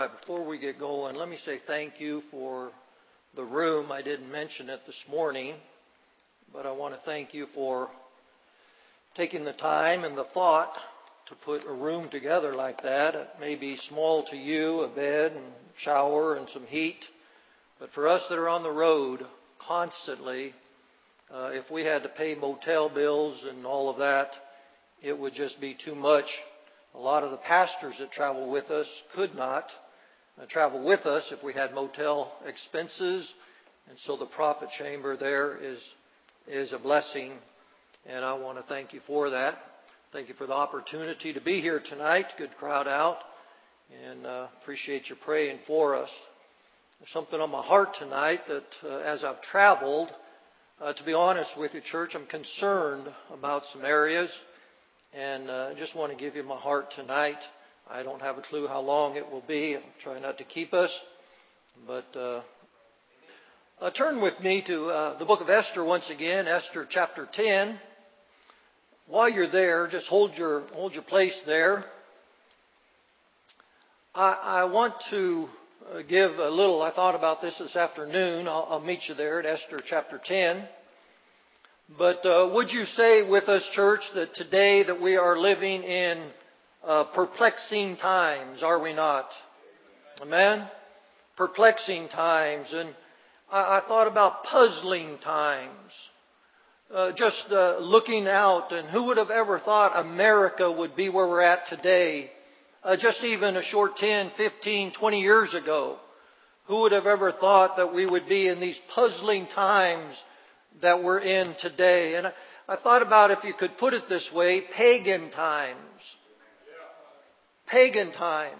right, before we get going, let me say thank you for the room. I didn't mention it this morning, but I want to thank you for taking the time and the thought to put a room together like that. It may be small to you, a bed and shower and some heat, but for us that are on the road constantly, if we had to pay motel bills and all of that, it would just be too much. A lot of the pastors that travel with us could not travel with us if we had motel expenses. And so the profit chamber there is a blessing. And I want to thank you for that. Thank you for the opportunity to be here tonight. Good crowd out. And appreciate you praying for us. There's something on my heart tonight that as I've traveled, to be honest with you, church, I'm concerned about some areas. And I just want to give you my heart tonight. I don't have a clue how long it will be. I'll try not to keep us. But turn with me to the book of Esther once again, Esther chapter 10. While you're there, just hold your place there. I want to give a little, I thought about this afternoon. I'll meet you there at Esther chapter 10. But would you say with us, church, that today that we are living in perplexing times, are we not? Amen? Perplexing times. And I thought about puzzling times. Just looking out, and who would have ever thought America would be where we're at today? Just even a short 10, 15, 20 years ago. Who would have ever thought that we would be in these puzzling times that we're in today? And I thought about, if you could put it this way, pagan times. Pagan times.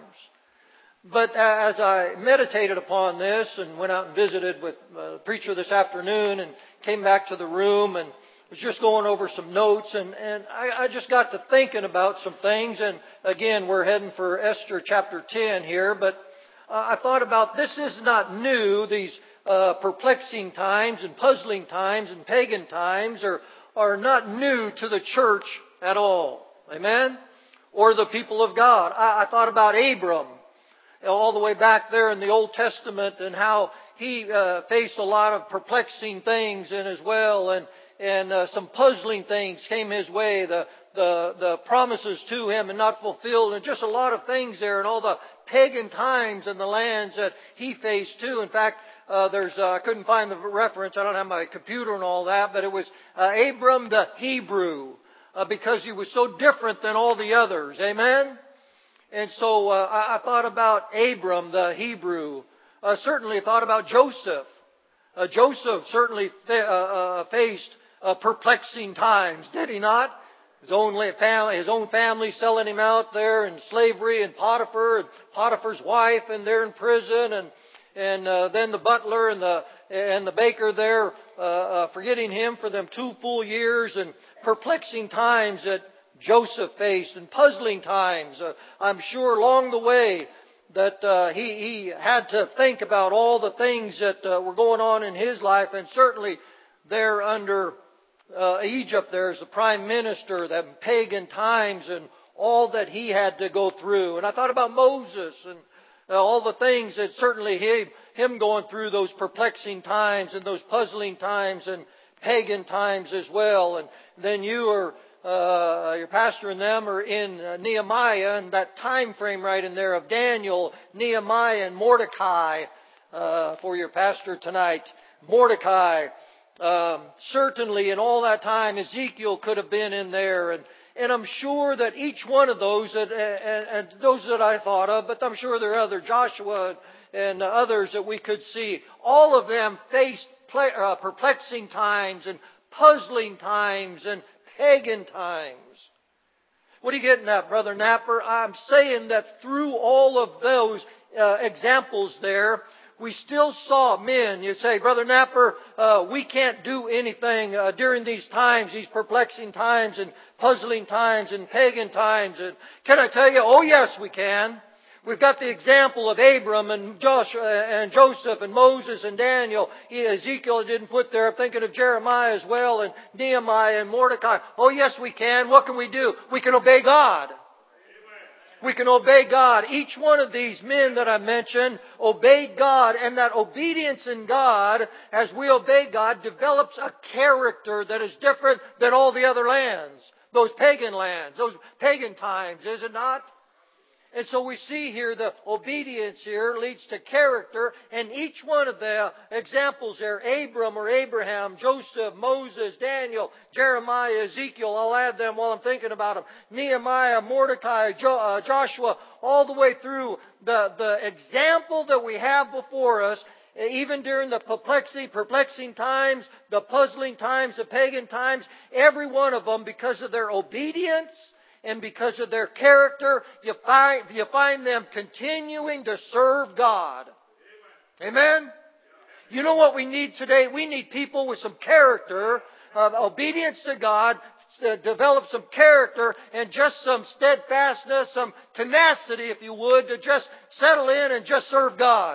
But as I meditated upon this and went out and visited with a preacher this afternoon and came back to the room and was just going over some notes, and I just got to thinking about some things. And again, we're heading for Esther chapter 10 here, but I thought about, this is not new. These perplexing times and puzzling times and pagan times are not new to the church at all. Amen? Or the people of God. I thought about Abram, all the way back there in the Old Testament, and how he faced a lot of perplexing things in as well, and some puzzling things came his way. The promises to him and not fulfilled, and just a lot of things there, and all the pagan times and the lands that he faced too. In fact, I couldn't find the reference. I don't have my computer and all that, but it was Abram the Hebrew, because he was so different than all the others. Amen? And so I thought about Abram the Hebrew. Certainly thought about Joseph. Joseph certainly faced perplexing times, did he not? His own family selling him out there in slavery, and Potiphar's wife, and they're in prison, and then the butler and the baker there forgetting him for them 2 full years, and perplexing times that Joseph faced, and puzzling times. I'm sure along the way that he had to think about all the things that were going on in his life, and certainly there under Egypt, there's the prime minister, that pagan times and all that he had to go through. And I thought about Moses and all the things that certainly him going through those perplexing times and those puzzling times and pagan times as well. And then your pastor and them are in Nehemiah, and that time frame right in there of Daniel, Nehemiah, and Mordecai for your pastor tonight. Mordecai. Certainly in all that time, Ezekiel could have been in there, and I'm sure that each one of those, and those that I thought of, but I'm sure there are other, Joshua and others that we could see, all of them faced perplexing times and puzzling times and pagan times. What are you getting at, Brother Napper? I'm saying that through all of those examples there, we still saw men. You say, Brother Napper, we can't do anything during these times, these perplexing times and puzzling times and pagan times. And can I tell you, oh yes, we can. We've got the example of Abram and Joshua and Joseph and Moses and Daniel. Ezekiel didn't put there. I'm thinking of Jeremiah as well, and Nehemiah and Mordecai. Oh yes, we can. What can we do? We can obey God. We can obey God. Each one of these men that I mentioned obeyed God, and that obedience in God, as we obey God, develops a character that is different than all the other lands. Those pagan lands, those pagan times, is it not? And so we see here the obedience here leads to character, and each one of the examples there, Abram or Abraham, Joseph, Moses, Daniel, Jeremiah, Ezekiel, I'll add them while I'm thinking about them, Nehemiah, Mordecai, Joshua, all the way through the example that we have before us, even during the perplexing times, the puzzling times, the pagan times, every one of them, because of their obedience, and because of their character, you find them continuing to serve God. Amen? You know what we need today? We need people with some character, obedience to God, to develop some character and just some steadfastness, some tenacity, if you would, to just settle in and just serve God.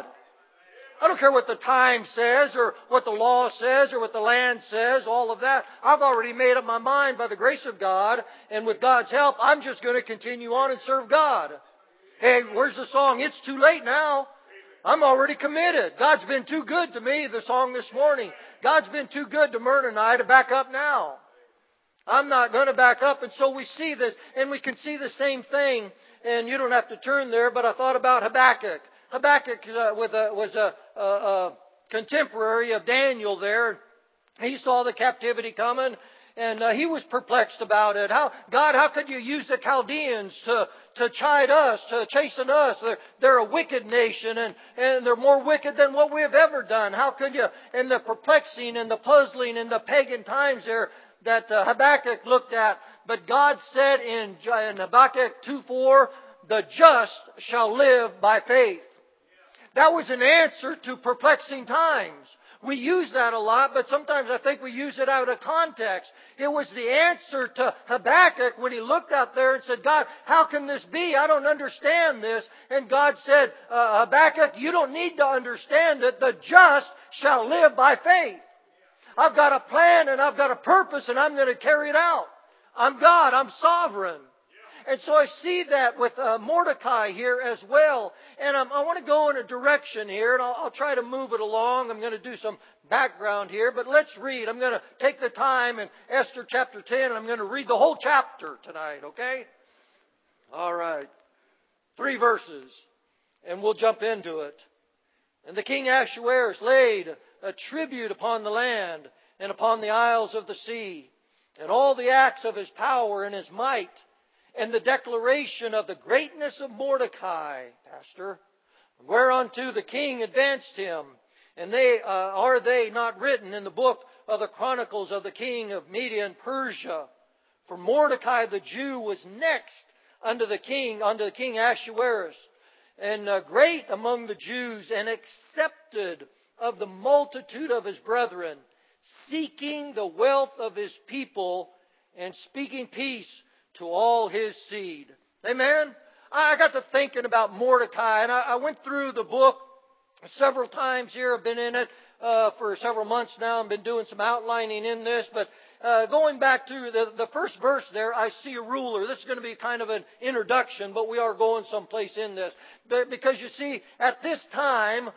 I don't care what the time says or what the law says or what the land says, all of that. I've already made up my mind by the grace of God, and with God's help, I'm just going to continue on and serve God. Hey, where's the song? It's too late now. I'm already committed. God's been too good to me, the song this morning. God's been too good to Myrna and I to back up now. I'm not going to back up, and so we see this, and we can see the same thing, and you don't have to turn there, but I thought about Habakkuk. Habakkuk was a contemporary of Daniel there. He saw the captivity coming, and he was perplexed about it. God, how could you use the Chaldeans to chide us, to chasten us? They're a wicked nation, and they're more wicked than what we have ever done. How could you? And the perplexing and the puzzling and the pagan times there that Habakkuk looked at. But God said in Habakkuk 2:4, the just shall live by faith. That was an answer to perplexing times. We use that a lot, but sometimes I think we use it out of context. It was the answer to Habakkuk when he looked out there and said, God, how can this be? I don't understand this. And God said, Habakkuk, you don't need to understand it. The just shall live by faith. I've got a plan and I've got a purpose and I'm going to carry it out. I'm God. I'm sovereign. And so I see that with Mordecai here as well. And I want to go in a direction here, and I'll try to move it along. I'm going to do some background here, but let's read. I'm going to take the time in Esther chapter 10, and I'm going to read the whole chapter tonight, okay? All right. 3 verses, and we'll jump into it. And the king Ahasuerus laid a tribute upon the land and upon the isles of the sea, and all the acts of his power and his might, and the declaration of the greatness of Mordecai, Pastor, whereunto the king advanced him. And are they not written in the book of the Chronicles of the king of Media and Persia? For Mordecai the Jew was next unto the king Ahasuerus, and great among the Jews, and accepted of the multitude of his brethren, seeking the wealth of his people, and speaking peace to all his seed. Amen? I got to thinking about Mordecai, and I went through the book several times here. I've been in it for several months now. I've been doing some outlining in this, but going back to the first verse there, I see a ruler. This is going to be kind of an introduction, but we are going someplace in this. Because you see, at this time,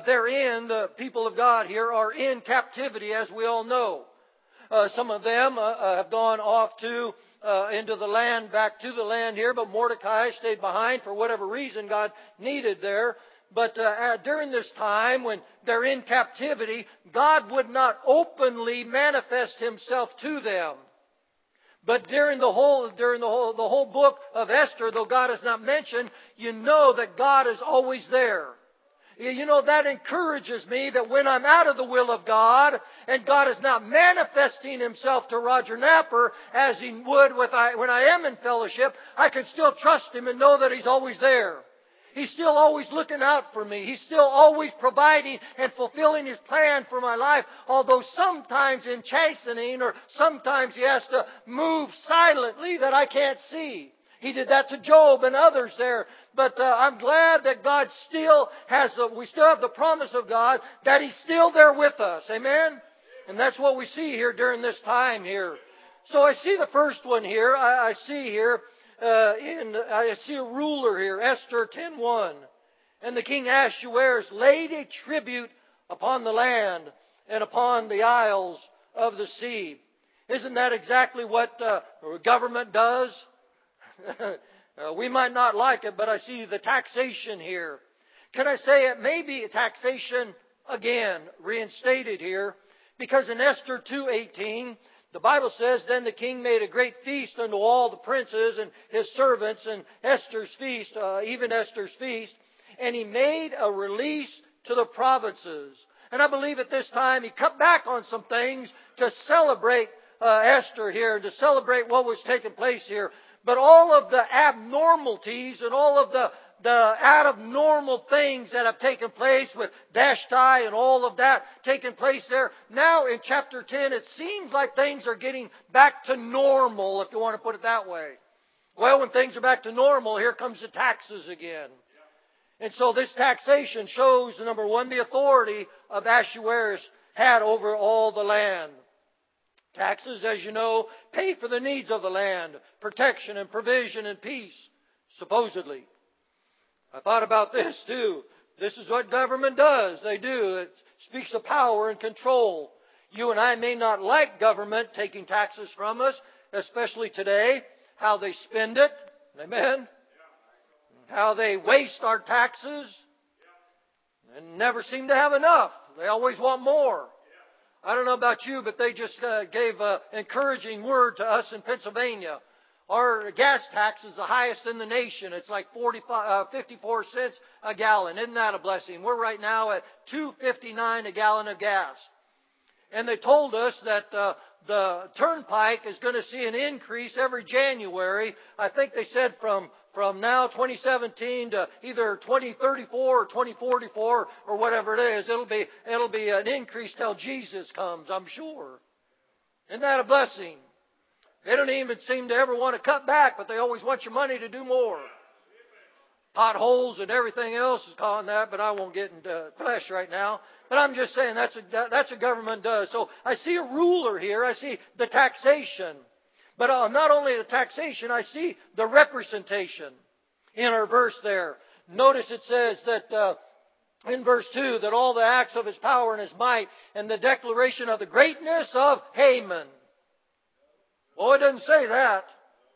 the people of God here are in captivity, as we all know. Some of them have gone off into the land, back to the land here, but Mordecai stayed behind for whatever reason God needed there. But during this time, when they're in captivity, God would not openly manifest Himself to them. But during the whole book of Esther, though God is not mentioned, you know that God is always there. You know, that encourages me that when I'm out of the will of God and God is not manifesting Himself to Roger Napper as He would when I am in fellowship, I can still trust Him and know that He's always there. He's still always looking out for me. He's still always providing and fulfilling His plan for my life. Although sometimes in chastening, or sometimes He has to move silently that I can't see. He did that to Job and others there. But I'm glad that God we still have the promise of God that He's still there with us. Amen? And that's what we see here during this time here. So I see the first one here. I see here I see a ruler here, Esther 10:1. And the king Ahasuerus laid a tribute upon the land and upon the isles of the sea. Isn't that exactly what government does? We might not like it, but I see the taxation here. Can I say it may be taxation again, reinstated here? Because in Esther 2:18, the Bible says, Then the king made a great feast unto all the princes and his servants, and Esther's feast, even Esther's feast, and he made a release to the provinces. And I believe at this time he cut back on some things to celebrate Esther here, to celebrate what was taking place here. But all of the abnormalities and all of the out of normal things that have taken place with Vashti and all of that taking place there. Now in chapter 10, it seems like things are getting back to normal, if you want to put it that way. Well, when things are back to normal, here comes the taxes again. And so this taxation shows, number one, the authority of Ahasuerus had over all the land. Taxes, as you know, pay for the needs of the land, protection and provision and peace, supposedly. I thought about this too. This is what government does. They do. It speaks of power and control. You and I may not like government taking taxes from us, especially today, how they spend it. Amen. How they waste our taxes and never seem to have enough. They always want more. I don't know about you, but they just gave an encouraging word to us in Pennsylvania. Our gas tax is the highest in the nation. It's like 54 cents a gallon. Isn't that a blessing? We're right now at $2.59 a gallon of gas. And they told us that the turnpike is going to see an increase every January. I think they said from now, 2017 to either 2034 or 2044 or whatever it is. It'll be an increase till Jesus comes, I'm sure. Isn't that a blessing? They don't even seem to ever want to cut back, but they always want your money to do more. Potholes and everything else is calling that, but I won't get into flesh right now. But I'm just saying that's what government does. So I see a ruler here. I see the taxation. But not only the taxation, I see the representation in our verse there. Notice it says that in verse 2 that all the acts of his power and his might and the declaration of the greatness of Haman. Oh, it doesn't say that.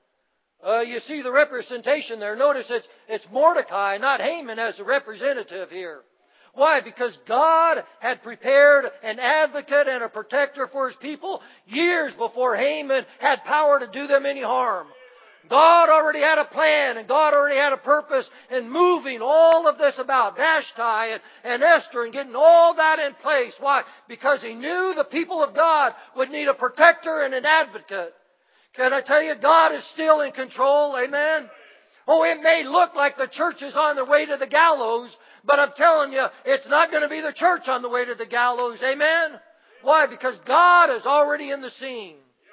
You see the representation there. Notice it's Mordecai, not Haman, as a representative here. Why? Because God had prepared an advocate and a protector for His people years before Haman had power to do them any harm. God already had a plan and God already had a purpose in moving all of this about Vashti and Esther and getting all that in place. Why? Because He knew the people of God would need a protector and an advocate. Can I tell you, God is still in control? Amen? Oh, it may look like the church is on the way to the gallows, but I'm telling you, it's not going to be the church on the way to the gallows. Amen? Why? Because God is already in the scene.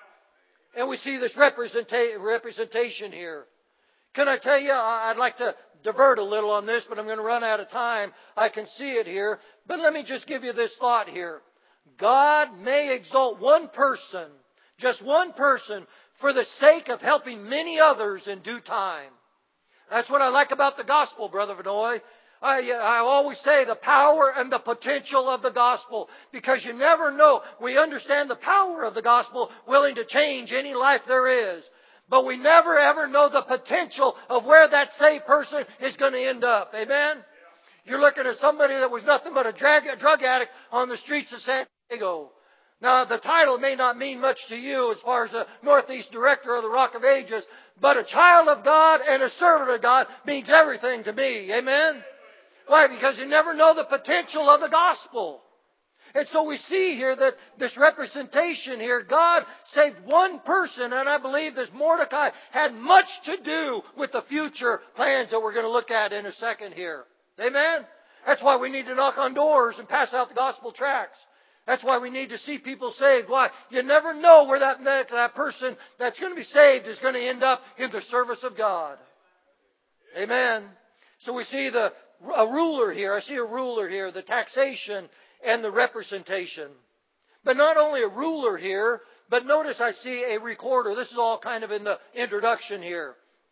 And we see this representation here. Can I tell you, I'd like to divert a little on this, but I'm going to run out of time. I can see it here. But let me just give you this thought here. God may exalt one person, just one person, for the sake of helping many others in due time. That's what I like about the gospel, Brother Vinoy. I always say the power and the potential of the gospel, because you never know. We understand the power of the gospel, willing to change any life there is. But we never ever know the potential of where that saved person is going to end up. Amen? You're looking at somebody that was nothing but a drug addict on the streets of San Diego. Now, the title may not mean much to you as far as the Northeast Director of the Rock of Ages, but a child of God and a servant of God means everything to me. Amen? Why? Because you never know the potential of the gospel. And so we see here that this representation here, God saved one person, and I believe this Mordecai had much to do with the future plans that we're going to look at in a second here. Amen? That's why we need to knock on doors and pass out the gospel tracts. That's why we need to see people saved. Why? You never know where that person that's going to be saved is going to end up in the service of God. Amen. So we see a ruler here. I see a ruler here, the taxation and the representation. But not only a ruler here, but notice I see a recorder. This is all kind of in the introduction here.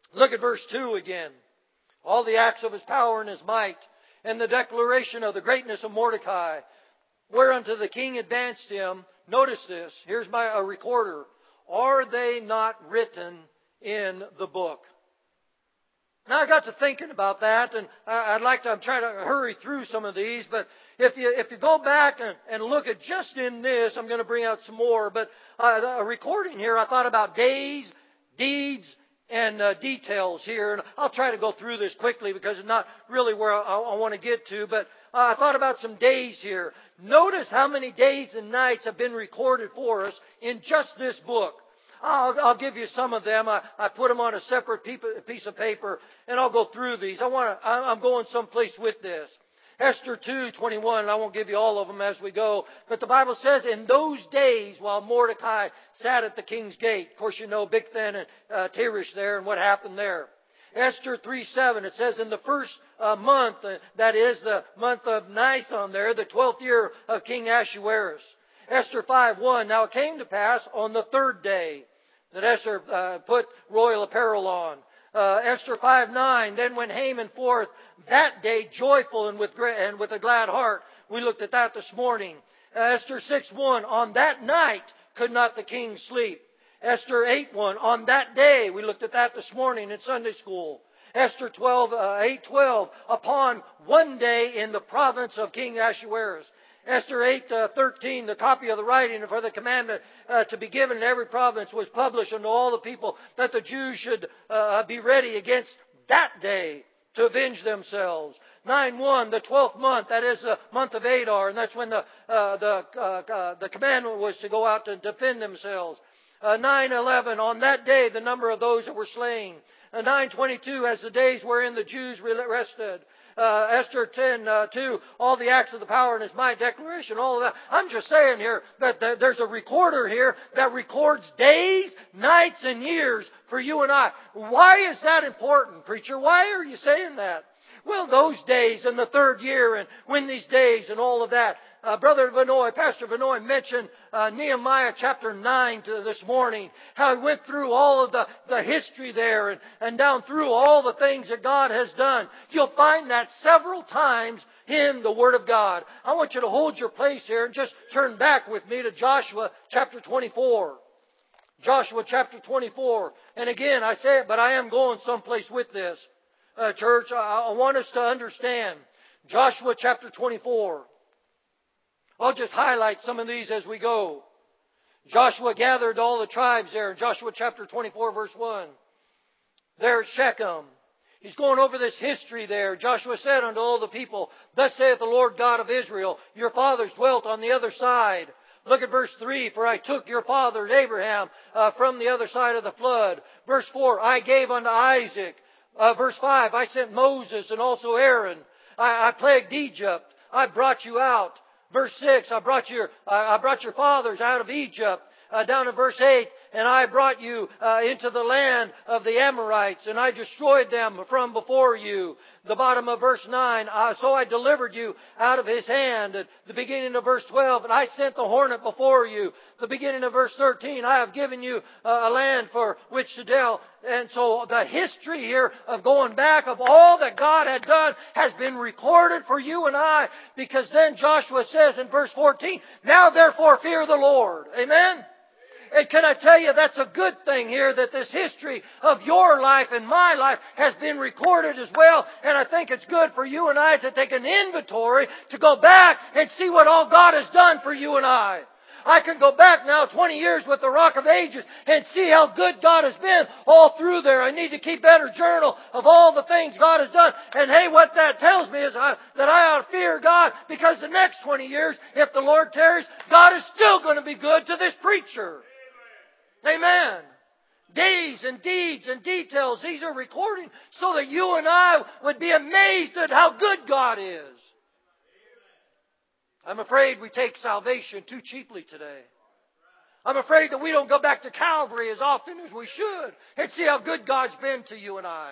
Look at verse 2 again. All the acts of his power and his might, and the declaration of the greatness of Mordecai, whereunto the king advanced him. Notice this. Here's a recorder. Are they not written in the book? Now I got to thinking about that, and I'm trying to hurry through some of these, but if you go back and look at just in this, I'm going to bring out some more, but a recording here, I thought about days, deeds, and details here, and I'll try to go through this quickly because it's not really where I want to get to, but I thought about some days here. Notice how many days and nights have been recorded for us in just this book. I'll give you some of them. I put them on a separate piece of paper, and I'll go through these. I'm going someplace with this. Esther 2:21, and I won't give you all of them as we go. But the Bible says, in those days while Mordecai sat at the king's gate. Of course, you know Bigthan and Teresh there and what happened there. Esther 3:7, it says, in the first month, that is the month of Nisan there, the 12th year of King Ahasuerus. Esther 5:1, now it came to pass on the third day that Esther put royal apparel on. Esther 5:9, then went Haman forth that day joyful and with a glad heart. We looked at that this morning. Esther 6:1, on that night could not the king sleep. Esther 8:1, on that day, we looked at that this morning in Sunday school. Esther 8:12, upon one day in the province of King Ahasuerus. Esther 8:13, the copy of the writing for the commandment to be given in every province was published unto all the people that the Jews should be ready against that day to avenge themselves. 9:1, the 12th month, that is the month of Adar, and that's when the commandment was to go out to defend themselves. 9:11, on that day the number of those that were slain. 9:22, as the days wherein the Jews rested. Esther 10:2, all the acts of the power and his might, declaration, all of that. I'm just saying here that there's a recorder here that records days, nights, and years for you and I. Why is that important, preacher? Why are you saying that? Well, those days in the third year and when these days and all of that. Brother Vanoy, Pastor Vanoy mentioned Nehemiah chapter 9 this morning. How he went through all of the history there and down through all the things that God has done. You'll find that several times in the Word of God. I want you to hold your place here and just turn back with me to Joshua chapter 24. Joshua chapter 24. And again, I say it, but I am going someplace with this. Church, I want us to understand. Joshua chapter 24. I'll just highlight some of these as we go. Joshua gathered all the tribes there in Joshua chapter 24 verse 1. There at Shechem. He's going over this history there. Joshua said unto all the people, thus saith the Lord God of Israel, your fathers dwelt on the other side. Look at verse 3, for I took your father Abraham from the other side of the flood. Verse 4, I gave unto Isaac. Verse 5, I sent Moses and also Aaron. I plagued Egypt. I brought you out. Verse 6, I brought your fathers out of Egypt. Down in verse 8, and I brought you into the land of the Amorites, and I destroyed them from before you. The bottom of verse 9, so I delivered you out of his hand. At the beginning of verse 12, and I sent the hornet before you. The beginning of verse 13, I have given you a land for which to dwell. And so the history here of going back of all that God had done has been recorded for you and I. Because then Joshua says in verse 14, now therefore fear the Lord. Amen? And can I tell you, that's a good thing here, that this history of your life and my life has been recorded as well. And I think it's good for you and I to take an inventory, to go back and see what all God has done for you and I. I can go back now 20 years with the Rock of Ages and see how good God has been all through there. I need to keep better journal of all the things God has done. And hey, what that tells me is that I ought to fear God, because the next 20 years, if the Lord tarries, God is still going to be good to this preacher. Amen. Days and deeds and details, these are recording so that you and I would be amazed at how good God is. I'm afraid we take salvation too cheaply today. I'm afraid that we don't go back to Calvary as often as we should and see how good God's been to you and I.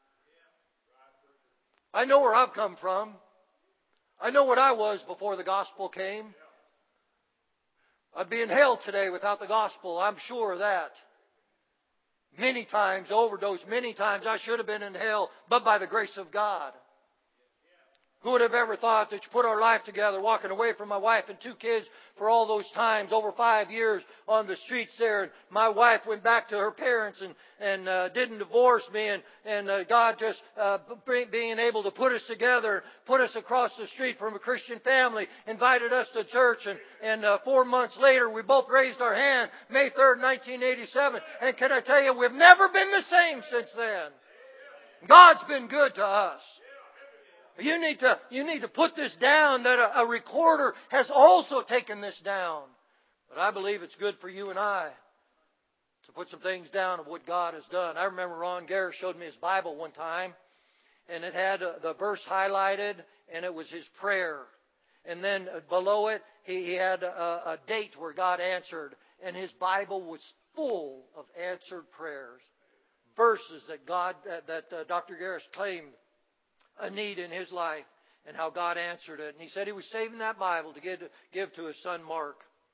I know where I've come from. I know what I was before the gospel came. I'd be in hell today without the gospel. I'm sure of that. Many times, overdosed many times. I should have been in hell, but by the grace of God. Who would have ever thought that you put our life together, walking away from my wife and 2 kids for all those times, over 5 years on the streets there. And my wife went back to her parents and didn't divorce me. And God just being able to put us together, put us across the street from a Christian family, invited us to church. And 4 months later, we both raised our hand, May 3rd, 1987. And can I tell you, we've never been the same since then. God's been good to us. You need to put this down, that a recorder has also taken this down. But I believe it's good for you and I to put some things down of what God has done. I remember Ron Garris showed me his Bible one time, and it had the verse highlighted, and it was his prayer. And then below it, he had a date where God answered, and his Bible was full of answered prayers, verses that Dr. Garris claimed a need in his life, and how God answered it. And he said he was saving that Bible to give to his son Mark.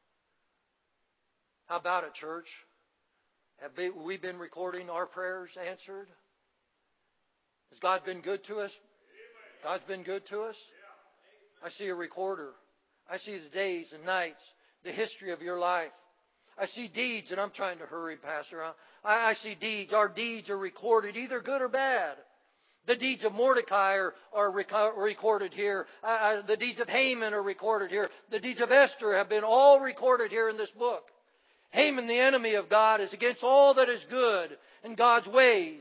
How about it, church? Have we been recording our prayers answered? Has God been good to us? God's been good to us? I see a recorder. I see the days and nights, the history of your life. I see deeds, and I'm trying to hurry, Pastor. I see deeds. Our deeds are recorded, either good or bad. The deeds of Mordecai are recorded here. The deeds of Haman are recorded here. The deeds of Esther have been all recorded here in this book. Haman, the enemy of God, is against all that is good in God's ways.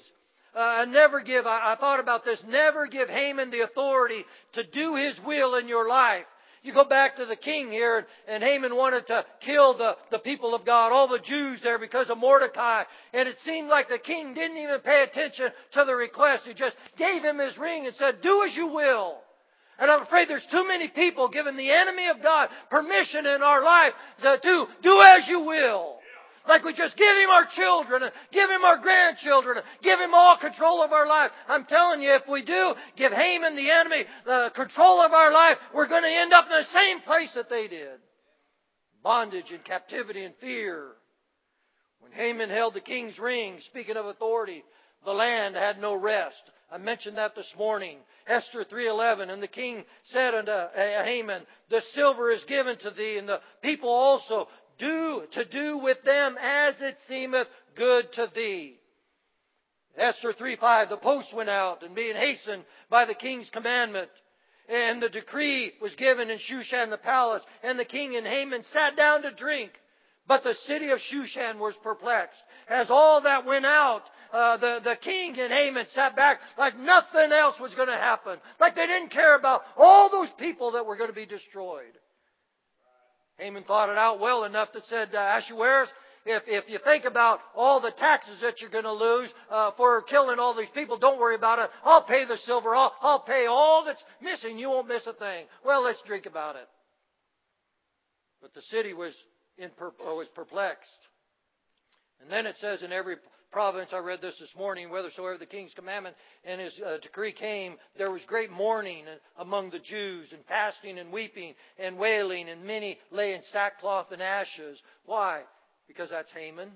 I thought about this. Never give Haman the authority to do his will in your life. You go back to the king here, and Haman wanted to kill the people of God, all the Jews there, because of Mordecai. And it seemed like the king didn't even pay attention to the request. He just gave him his ring and said, "Do as you will." And I'm afraid there's too many people giving the enemy of God permission in our life to do as you will. Like we just give him our children, and give him our grandchildren, and give him all control of our life. I'm telling you, if we do give Haman, the enemy, the control of our life, we're going to end up in the same place that they did. Bondage and captivity and fear. When Haman held the king's ring, speaking of authority, the land had no rest. I mentioned that this morning. Esther 3:11, and the king said unto Haman, "The silver is given to thee, and the people also do with them as it seemeth good to thee." Esther 3:5, the post went out, and being hastened by the king's commandment, and the decree was given in Shushan the palace, and the king and Haman sat down to drink. But the city of Shushan was perplexed. As all that went out, the king and Haman sat back like nothing else was going to happen. Like they didn't care about all those people that were going to be destroyed. Haman thought it out well enough that said, Ahasuerus, if you think about all the taxes that you're going to lose for killing all these people, don't worry about it. I'll pay the silver. I'll pay all that's missing. You won't miss a thing. Well, let's drink about it. But the city was perplexed. And then it says in every province, I read this morning, whithersoever the king's commandment and his decree came, there was great mourning among the Jews, and fasting and weeping and wailing, and many lay in sackcloth and ashes. Why? Because that's Haman.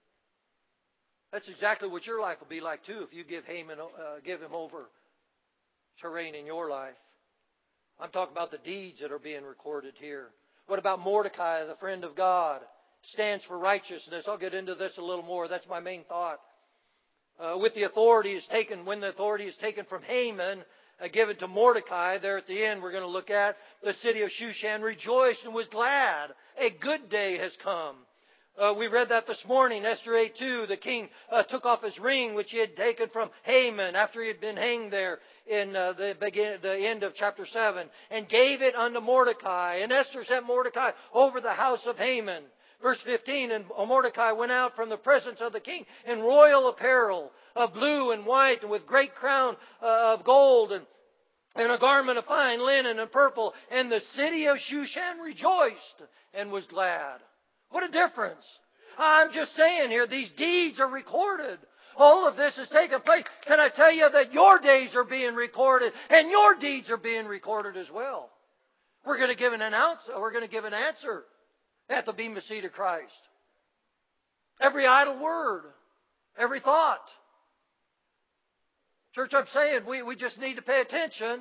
That's exactly what your life will be like too if you give him over to reign in your life. I'm talking about the deeds that are being recorded here. What about Mordecai, the friend of God? Stands for righteousness. I'll get into this a little more. That's my main thought. When the authority is taken from Haman, given to Mordecai, there at the end we're going to look at, the city of Shushan rejoiced and was glad. A good day has come. We read that this morning, Esther 8:2. The king took off his ring, which he had taken from Haman after he had been hanged there in the end of chapter 7, and gave it unto Mordecai. And Esther set Mordecai over the house of Haman. Verse 15, and Mordecai went out from the presence of the king in royal apparel of blue and white, and with great crown of gold, and a garment of fine linen and purple. And the city of Shushan rejoiced and was glad. What a difference. I'm just saying here, these deeds are recorded. All of this has taken place. Can I tell you that your days are being recorded, and your deeds are being recorded as well? We're going to give an answer at the bema seat of Christ. Every idle word, Every thought. Church, I'm saying we just need to pay attention.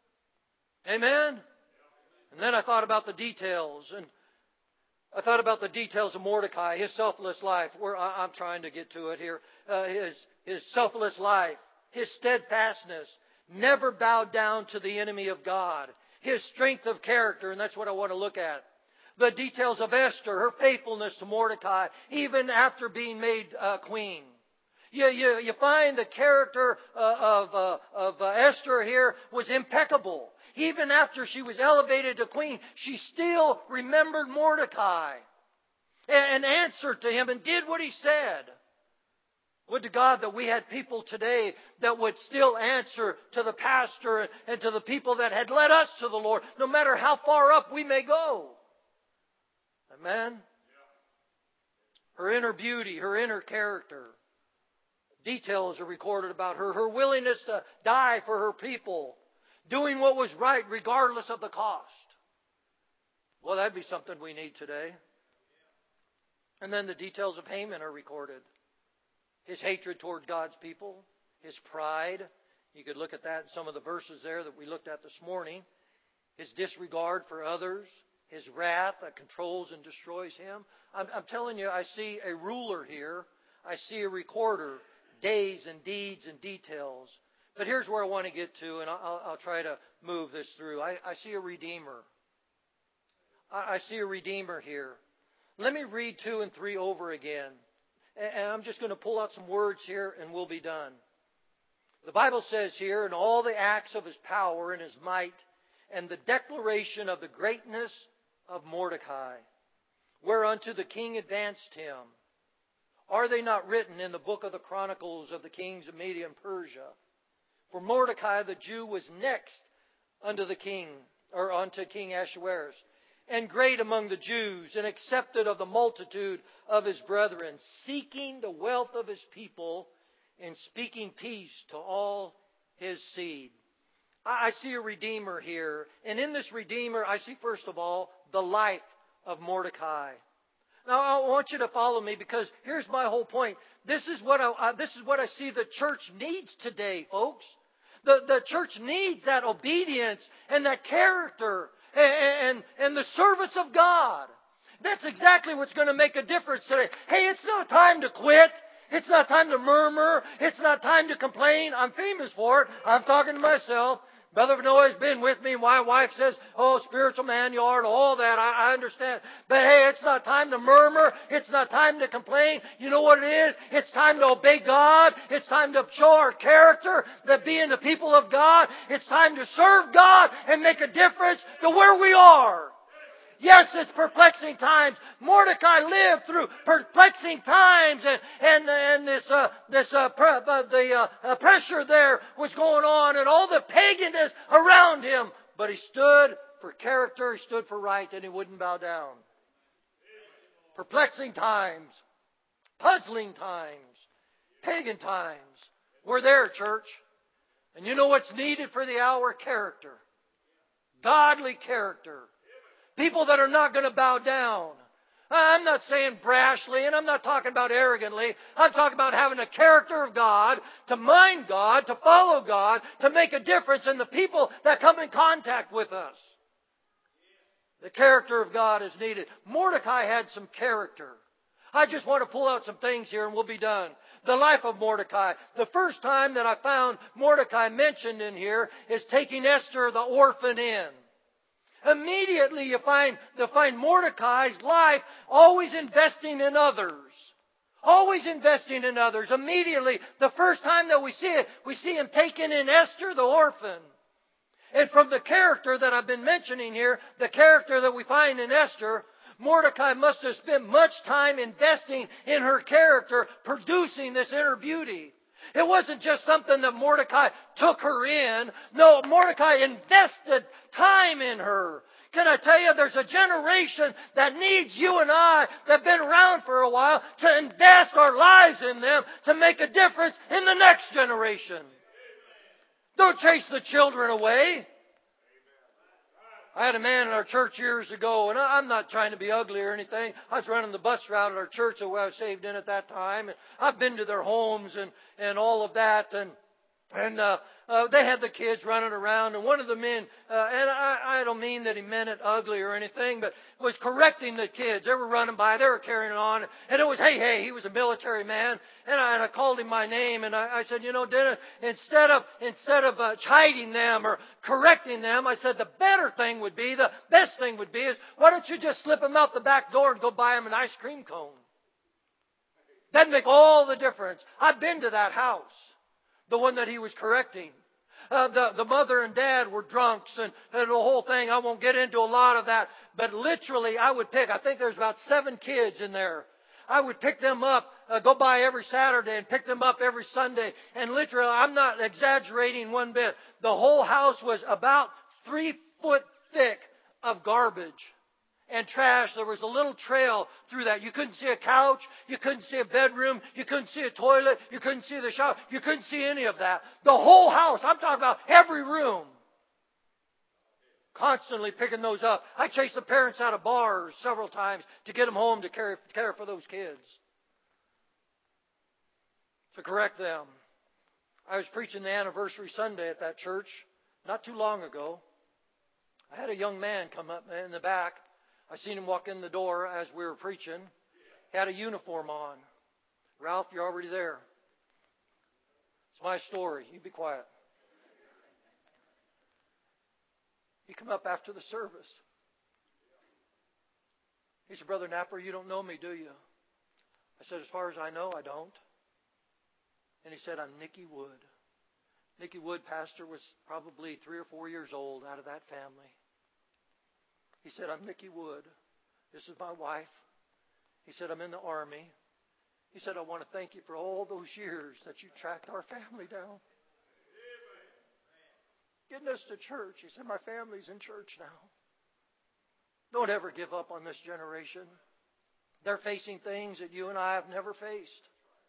Amen? And then I thought about the details. And I thought about the details of Mordecai, his selfless life. I'm trying to get to it here. His selfless life, his steadfastness, never bowed down to the enemy of God. His strength of character, and that's what I want to look at. The details of Esther, her faithfulness to Mordecai, even after being made queen. You find the character of Esther here was impeccable. Even after she was elevated to queen, she still remembered Mordecai and answered to him and did what he said. Would to God that we had people today that would still answer to the pastor and to the people that had led us to the Lord, no matter how far up we may go. Amen? Her inner beauty, her inner character. Details are recorded about her. Her willingness to die for her people. Doing what was right regardless of the cost. Well, that'd be something we need today. And then the details of Haman are recorded. His hatred toward God's people. His pride. You could look at that in some of the verses there that we looked at this morning. His disregard for others. His wrath that controls and destroys him. I'm telling you, I see a ruler here. I see a recorder. Days and deeds and details. But here's where I want to get to, and I'll try to move this through. I see a Redeemer. I see a Redeemer here. Let me read 2 and 3 over again. And I'm just going to pull out some words here and we'll be done. The Bible says here, in all the acts of his power and his might, and the declaration of the greatness of Mordecai, whereunto the king advanced him. Are they not written in the book of the Chronicles of the kings of Media and Persia? For Mordecai the Jew was next unto the king, or unto King Ahasuerus, and great among the Jews, and accepted of the multitude of his brethren, seeking the wealth of his people, and speaking peace to all his seed. I see a Redeemer here, and in this Redeemer, I see first of all the life of Mordecai. Now, I want you to follow me because here's my whole point. This is what I see the church needs today, folks. The church needs that obedience and that character and the service of God. That's exactly what's going to make a difference today. Hey, it's not time to quit. It's not time to murmur. It's not time to complain. I'm famous for it. I'm talking to myself. Brother Noah's been with me. My wife says, oh, spiritual man you are and all that. I understand. But hey, it's not time to murmur. It's not time to complain. You know what it is? It's time to obey God. It's time to show our character, that being the people of God. It's time to serve God and make a difference to where we are. Yes, it's perplexing times. Mordecai lived through perplexing times, and the pressure there was going on, and all the paganness around him. But he stood for character, he stood for right, and he wouldn't bow down. Perplexing times, puzzling times, pagan times. We're there, church. And you know what's needed for the hour? Character. Godly character. People that are not going to bow down. I'm not saying brashly, and I'm not talking about arrogantly. I'm talking about having a character of God, to mind God, to follow God, to make a difference in the people that come in contact with us. The character of God is needed. Mordecai had some character. I just want to pull out some things here and we'll be done. The life of Mordecai. The first time that I found Mordecai mentioned in here is taking Esther the orphan in. Immediately you find Mordecai's life always investing in others. Always investing in others. Immediately, the first time that we see him taking in Esther the orphan. And from the character that I've been mentioning here, the character that we find in Esther, Mordecai must have spent much time investing in her character, producing this inner beauty. It wasn't just something that Mordecai took her in. No, Mordecai invested time in her. Can I tell you, there's a generation that needs you and I that have been around for a while to invest our lives in them to make a difference in the next generation. Don't chase the children away. I had a man in our church years ago, and I'm not trying to be ugly or anything. I was running the bus route at our church that I was saved in at that time. And I've been to their homes and all of that. And they had the kids running around, and one of the men, and I don't mean that he meant it ugly or anything, but was correcting the kids. They were running by, they were carrying on, and it was, hey, he was a military man, and I called him by name, and I said, Dennis, instead of chiding them or correcting them, I said the best thing would be is, why don't you just slip them out the back door and go buy them an ice cream cone? That'd make all the difference. I've been to that house. The one that he was correcting. The mother and dad were drunks and the whole thing. I won't get into a lot of that. But literally, I think there's about 7 kids in there. I would pick them up, go by every Saturday and pick them up every Sunday. And literally, I'm not exaggerating one bit. The whole house was about 3 foot thick of garbage and trash. There was a little trail through that. You couldn't see a couch. You couldn't see a bedroom. You couldn't see a toilet. You couldn't see the shower. You couldn't see any of that. The whole house. I'm talking about every room. Constantly picking those up. I chased the parents out of bars several times to get them home to care for those kids. To correct them. I was preaching the anniversary Sunday at that church not too long ago. I had a young man come up in the back. I seen him walk in the door as we were preaching. He had a uniform on. Ralph, you're already there. It's my story. You be quiet. He come up after the service. He said, Brother Napper, you don't know me, do you? I said, as far as I know, I don't. And he said, I'm Nicky Wood. Nicky Wood, pastor, was probably 3 or 4 years old out of that family. He said, I'm Nicky Wood. This is my wife. He said, I'm in the Army. He said, I want to thank you for all those years that you tracked our family down. Getting us to church. He said, my family's in church now. Don't ever give up on this generation. They're facing things that you and I have never faced.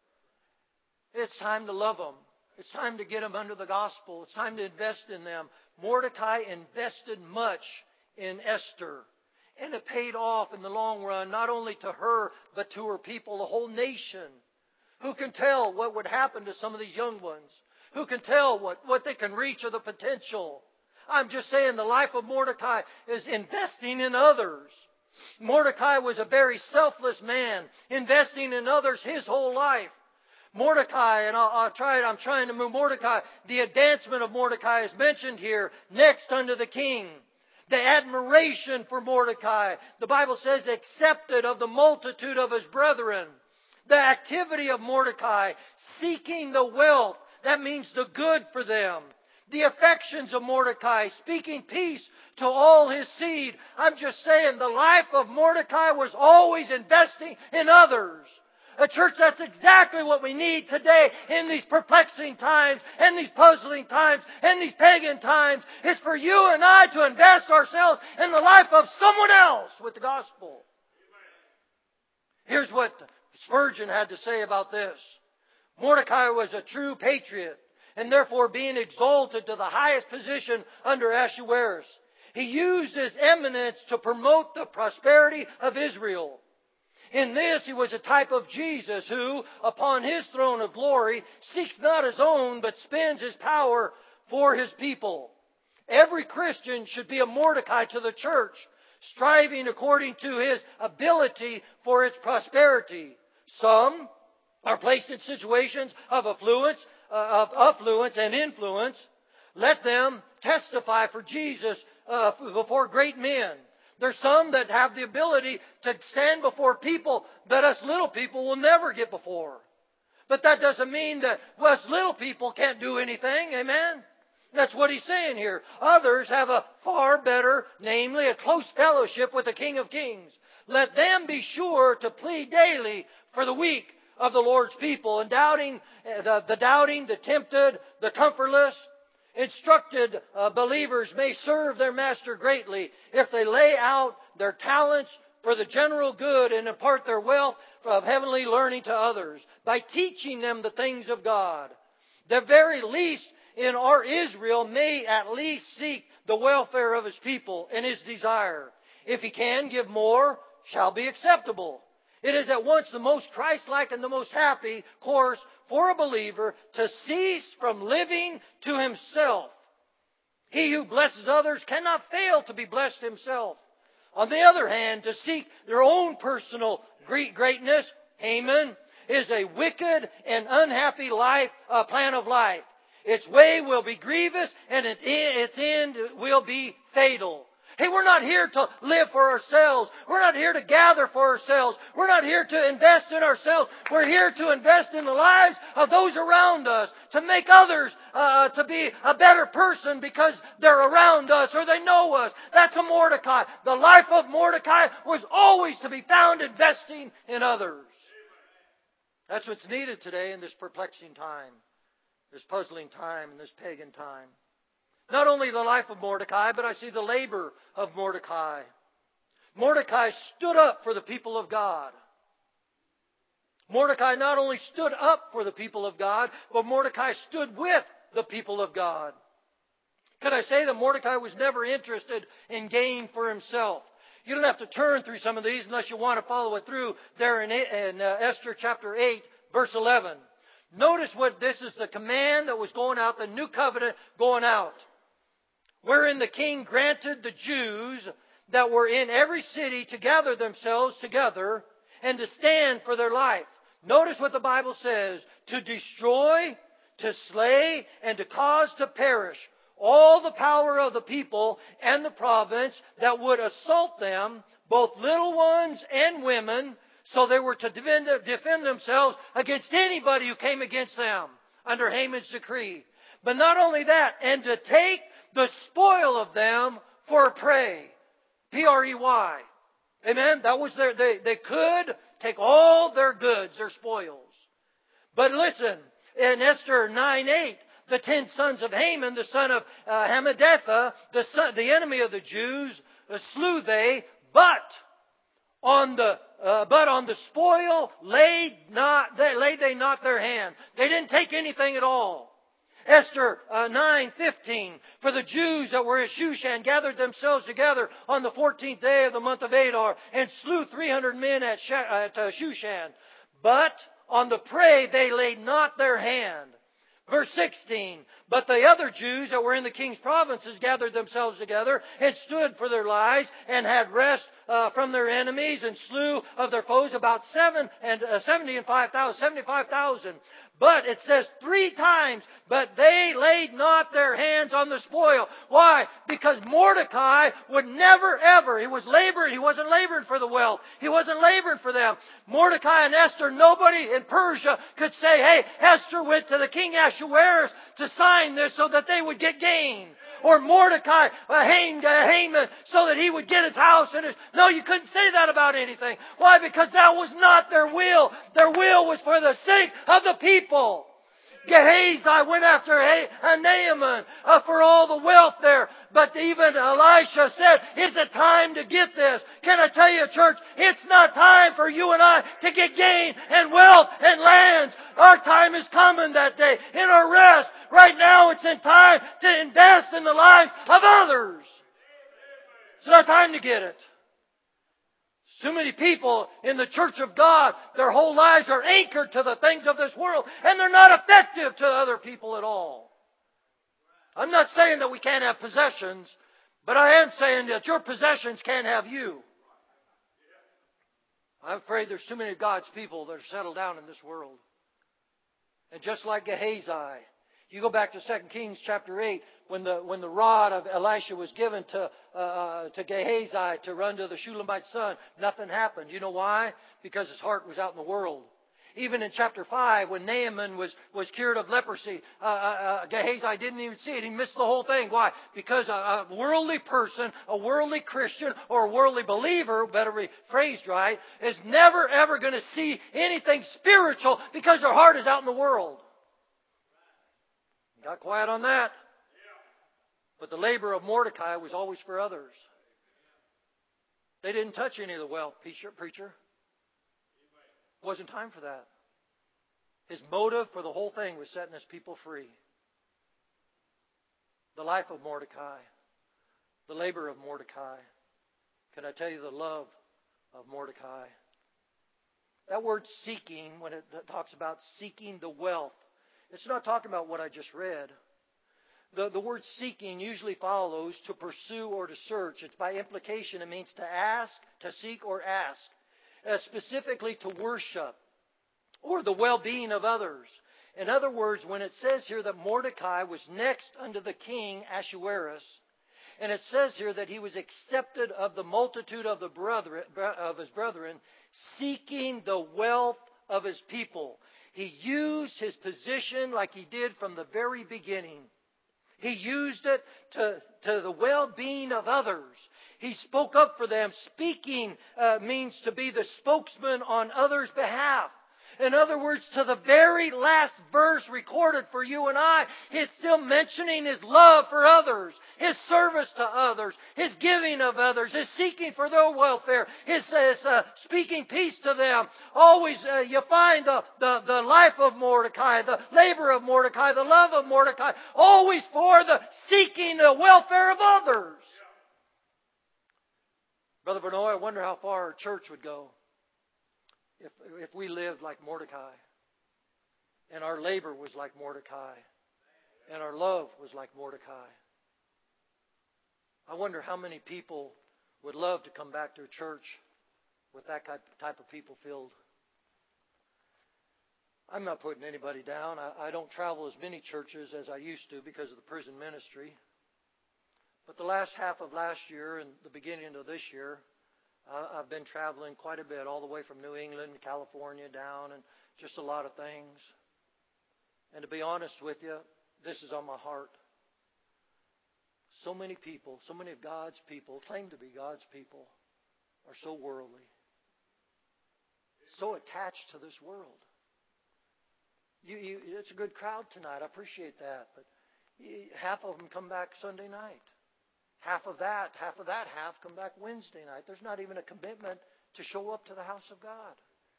It's time to love them. It's time to get them under the gospel. It's time to invest in them. Mordecai invested much in Esther. And it paid off in the long run, not only to her, but to her people, the whole nation. Who can tell what would happen to some of these young ones? Who can tell what they can reach or the potential? I'm just saying the life of Mordecai is investing in others. Mordecai was a very selfless man, investing in others his whole life. Mordecai, and I'm trying to move Mordecai. The advancement of Mordecai is mentioned here, next unto the king. The admiration for Mordecai. The Bible says, accepted of the multitude of his brethren. The activity of Mordecai, seeking the wealth. That means the good for them. The affections of Mordecai, speaking peace to all his seed. I'm just saying, the life of Mordecai was always investing in others. A church, that's exactly what we need today in these perplexing times and these puzzling times and these pagan times. It's for you and I to invest ourselves in the life of someone else with the gospel. Here's what Spurgeon had to say about this. Mordecai was a true patriot and therefore being exalted to the highest position under Ahasuerus. He used his eminence to promote the prosperity of Israel. In this, he was a type of Jesus who, upon his throne of glory, seeks not his own, but spends his power for his people. Every Christian should be a Mordecai to the church, striving according to his ability for its prosperity. Some are placed in situations of affluence and influence. Let them testify for Jesus before great men. There's some that have the ability to stand before people that us little people will never get before. But that doesn't mean that us little people can't do anything. Amen? That's what he's saying here. Others have a far better, namely a close fellowship with the King of Kings. Let them be sure to plead daily for the weak of the Lord's people, and the doubting, the tempted, the comfortless. Instructed believers may serve their master greatly if they lay out their talents for the general good and impart their wealth of heavenly learning to others by teaching them the things of God. The very least in our Israel may at least seek the welfare of his people and his desire. If he can give more, shall be acceptable. It is at once the most Christ-like and the most happy course for a believer to cease from living to himself. He who blesses others cannot fail to be blessed himself. On the other hand, to seek their own personal greatness, Haman, is a wicked and unhappy plan of life. Its way will be grievous and its end will be fatal. Hey, we're not here to live for ourselves. We're not here to gather for ourselves. We're not here to invest in ourselves. We're here to invest in the lives of those around us, to make others to be a better person because they're around us or they know us. That's a Mordecai. The life of Mordecai was always to be found investing in others. That's what's needed today in this perplexing time, this puzzling time, and this pagan time. Not only the life of Mordecai, but I see the labor of Mordecai. Mordecai stood up for the people of God. Mordecai not only stood up for the people of God, but Mordecai stood with the people of God. Could I say that Mordecai was never interested in gain for himself? You don't have to turn through some of these unless you want to follow it through there in Esther chapter 8, verse 11. Notice what this is, the command that was going out, the new covenant going out, wherein the king granted the Jews that were in every city to gather themselves together and to stand for their life. Notice what the Bible says, to destroy, to slay, and to cause to perish all the power of the people and the province that would assault them, both little ones and women, so they were to defend themselves against anybody who came against them under Haman's decree. But not only that, and to take the spoil of them for prey. P-R-E-Y. Amen? That was they could take all their goods, their spoils. But listen, in Esther 9:8, the 10 sons of Haman, the son of Hammedatha, the enemy of the Jews, slew they, but on the spoil laid they not their hand. They didn't take anything at all. Esther 9:15, for the Jews that were at Shushan gathered themselves together on the 14th day of the month of Adar and slew 300 men at Shushan. But on the prey they laid not their hand. Verse 16, but the other Jews that were in the king's provinces gathered themselves together and stood for their lives and had rest from their enemies and slew of their foes about 75,000. But it says 3 times, but they laid not their hands on the spoil. Why? Because Mordecai would never ever, he wasn't laboring for the wealth. He wasn't laboring for them. Mordecai and Esther, nobody in Persia could say, hey, Esther went to the king Ahasuerus to sign this so that they would get gain. Or Mordecai hanged Haman so that he would get his house and his... No, you couldn't say that about anything. Why? Because that was not their will. Their will was for the sake of the people. Gehazi went after Naaman for all the wealth there. But even Elisha said, is it time to get this? Can I tell you, church, it's not time for you and I to get gain and wealth and lands. Our time is coming that day in our rest. Right now it's in time to invest in the lives of others. It's not time to get it. So many people in the church of God, their whole lives are anchored to the things of this world, and they're not effective to other people at all. I'm not saying that we can't have possessions, but I am saying that your possessions can't have you. I'm afraid there's too many of God's people that are settled down in this world. And just like Gehazi, you go back to 2 Kings chapter 8, when the rod of Elisha was given to Gehazi to run to the Shulamite son, nothing happened. You know why? Because his heart was out in the world. Even in chapter 5, when Naaman was cured of leprosy, Gehazi didn't even see it. He missed the whole thing. Why? Because a worldly person, a worldly Christian, or a worldly believer, better be phrased right, is never ever going to see anything spiritual because their heart is out in the world. Got quiet on that. But the labor of Mordecai was always for others. They didn't touch any of the wealth, preacher. It wasn't time for that. His motive for the whole thing was setting his people free. The life of Mordecai. The labor of Mordecai. Can I tell you the love of Mordecai? That word seeking, when it talks about seeking the wealth, it's not talking about what I just read. The word seeking usually follows to pursue or to search. It's by implication, it means to ask, to seek or ask. Specifically to worship or the well-being of others. In other words, when it says here that Mordecai was next unto the king Ahasuerus, and it says here that he was accepted of the multitude of his brethren, seeking the wealth of his people. He used his position like he did from the very beginning. He used it to the well-being of others. He spoke up for them. Speaking means to be the spokesman on others' behalf. In other words, to the very last verse recorded for you and I, he's still mentioning his love for others, his service to others, his giving of others, his seeking for their welfare, his speaking peace to them. Always you find the life of Mordecai, the labor of Mordecai, the love of Mordecai, always for the seeking the welfare of others. Brother Benoit, I wonder how far our church would go if we lived like Mordecai, and our labor was like Mordecai, and our love was like Mordecai. I wonder how many people would love to come back to a church with that type of people filled. I'm not putting anybody down. I don't travel as many churches as I used to because of the prison ministry. But the last half of last year and the beginning of this year, I've been traveling quite a bit, all the way from New England, California, down, and just a lot of things. And to be honest with you, this is on my heart. So many people, so many of God's people, claim to be God's people, are so worldly, so attached to this world. It's a good crowd tonight. I appreciate that. But half of them come back Sunday night. Half of that half come back Wednesday night. There's not even a commitment to show up to the house of God.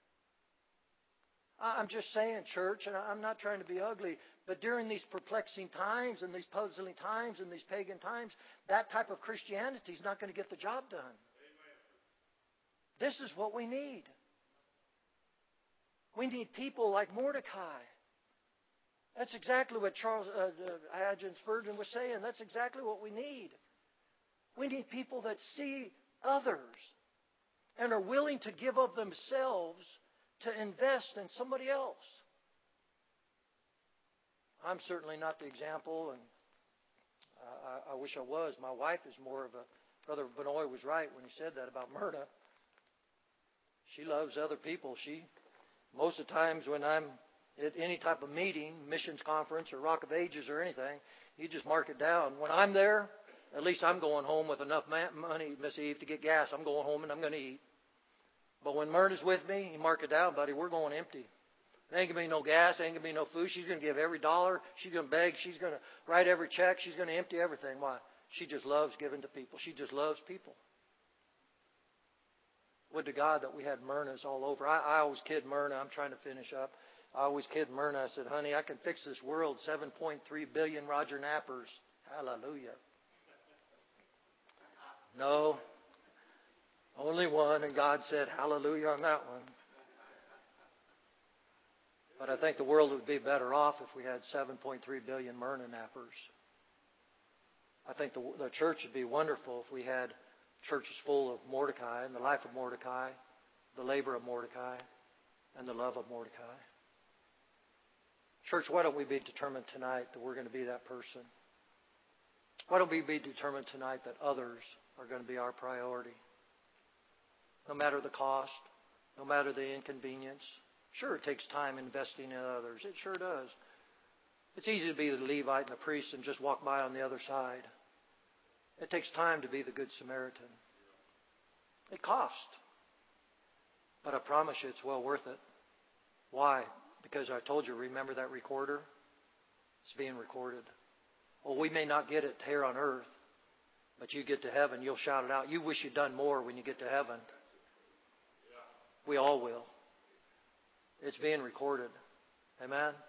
I'm just saying, church, and I'm not trying to be ugly, but during these perplexing times and these puzzling times and these pagan times, that type of Christianity is not going to get the job done. This is what we need. We need people like Mordecai. That's exactly what Charles Adjun Spurgeon was saying. That's exactly what we need. We need people that see others and are willing to give of themselves to invest in somebody else. I'm certainly not the example, and I wish I was. My wife is more of a... Brother Benoit was right when he said that about Myrna. She loves other people. Most of the times when I'm at any type of meeting, missions conference or Rock of Ages or anything, you just mark it down. When I'm there, at least I'm going home with enough money, Miss Eve, to get gas. I'm going home and I'm going to eat. But when Myrna's with me, you mark it down, buddy, we're going empty. There ain't going to be no gas, ain't going to be no food. She's going to give every dollar. She's going to beg. She's going to write every check. She's going to empty everything. Why? She just loves giving to people. She just loves people. Would to God that we had Myrnas all over. I always kid Myrna. I'm trying to finish up. I always kid Myrna. I said, honey, I can fix this world. 7.3 billion Roger Nappers. Hallelujah. No. Only one. And God said, hallelujah on that one. But I think the world would be better off if we had 7.3 billion Myrna Nappers. I think the church would be wonderful if we had churches full of Mordecai and the life of Mordecai, the labor of Mordecai, and the love of Mordecai. Church, why don't we be determined tonight that we're going to be that person? Why don't we be determined tonight that others are going to be our priority? No matter the cost, no matter the inconvenience. Sure, it takes time investing in others. It sure does. It's easy to be the Levite and the priest and just walk by on the other side. It takes time to be the Good Samaritan. It costs. But I promise you it's well worth it. Why? Because I told you, remember that recorder? It's being recorded. Well, we may not get it here on earth, but you get to heaven, you'll shout it out. You wish you'd done more when you get to heaven. We all will. It's being recorded. Amen?